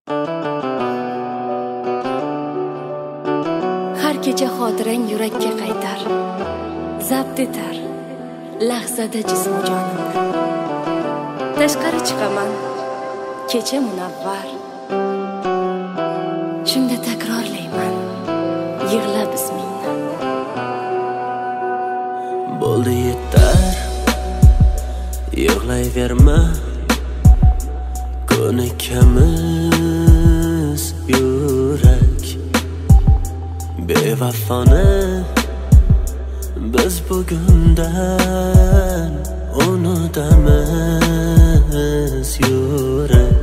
Har kecha xotirang yurakka qaytar, zabt etar lahzada jismu jonimni. Tashqari chiqaman kecha munavvar, shunda takrorlayman yig'lab ismingni. Bo'ldi yetar, yig'layverma, ko'nikamiz yurak bevafoni biz bugundan unutamiz yurak.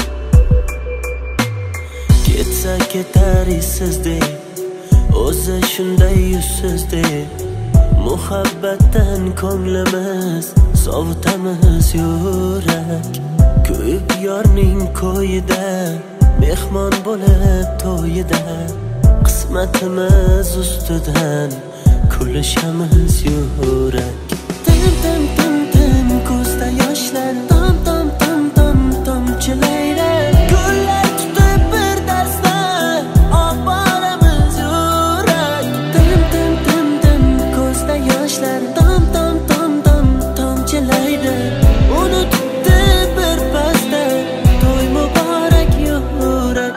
Ketsa ketar izsizdek, o'zi shunday yuzsizdek, muhabbatdan ko'nglimiz sovutamiz yurak. Kuyib yorning ko'yida, mehmon bo'lib to'yida, qismatimiz ustidan kulishamiz yurak. Tim tim tim tim ko'zda yoshlar, tom tom tom tom tomchilaydi. Gullar tutib bir dasta olib boramiz yurak. Tim tim tim tim ko'zda yoshlar, tom tom tom tom tomchilaydi. Unutibdi bir pasda to'y muborak yurak.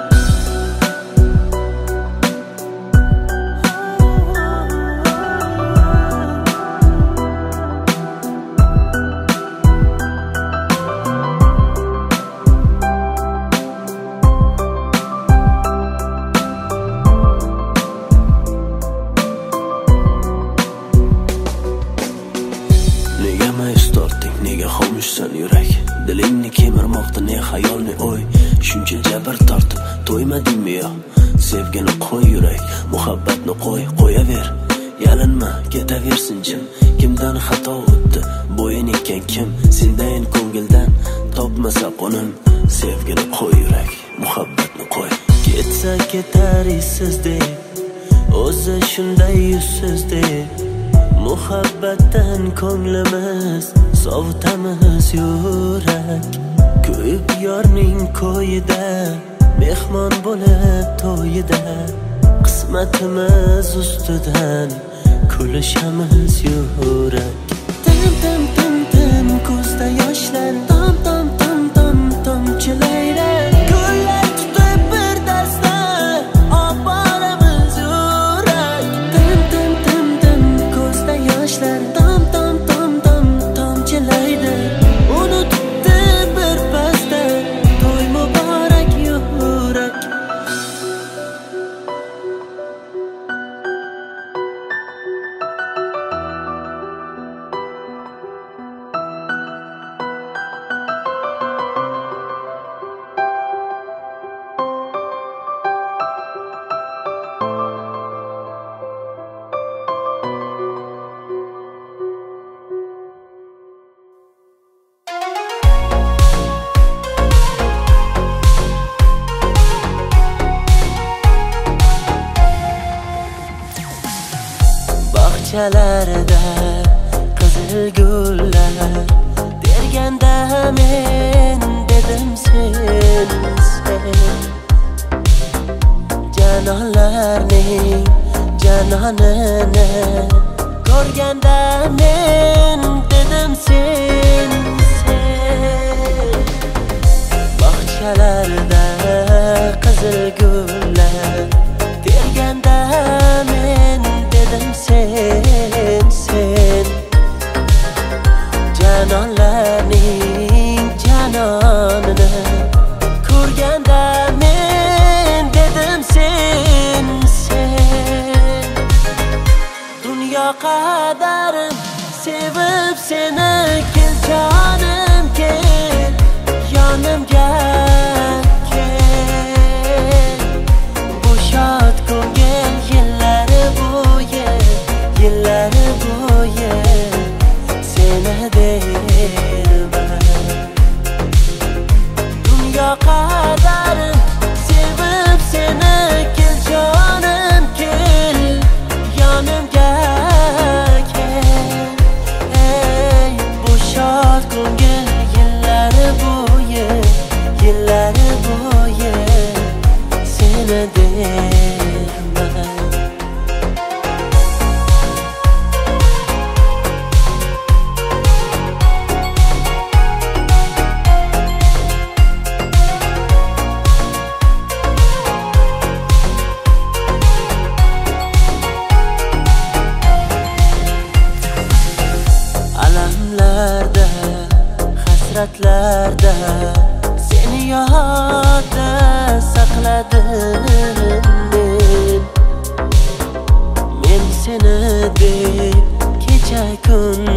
Nega mayus torting, nega xomushsan yurak? Dilingni kemirmoqda ne xayol ne o'y. Shuncha jabr tortib to'ymadingmi yo? Sevgini qo'y yurak, muhabbatni qo'yaver. Yalinma, ketaversin jim. Kimdan xato o'tdi, bo'yin ekan kim? Sendayin ko'ngildan topmasa qo'nim. Sevgini qo'y yurak, muhabbatni qo'y. Ketsa ketar izsizdek, o'zi shunday yuzsizdek, muhabbatdan ko'nglimiz sovutamiz yurak. Kuyib yorning ko'yida, mehmon bo'lib to'yida, qismatimiz ustidan kulishamiz yurak. Tim tim tim tim ko'zda yoshlar, tom tom tom tom tomchilaydi. Gullar tutib bir dasta olib boramiz yurak. Tim tim tim tim ko'zda yoshlar, tom tom tom tom tomchilaydi. Unutibdi bir pasda to'y muborak yurak. Bahçelerde qizil gullar terganda men dedim sen. Canonlarning janonini ko'rganda men dedim sen. Bahçelerde qizil gullar terganda men dedim sen. Canonlarning janonini ko'rganda men dedim sen. Dunyo qadar sevib seni, kel jonim kel, yonimga kel. Bu shod ko'ngil yillari bo'yi seni derman. Dunyo qadar sevib seni, kel jonim kel, yonimga kel. Ey bu shod ko'ngil yillari bo'yi bo'yi seni derman. Alamlarda, hasratlarda seni yodda saqladim men seni deb kecha kun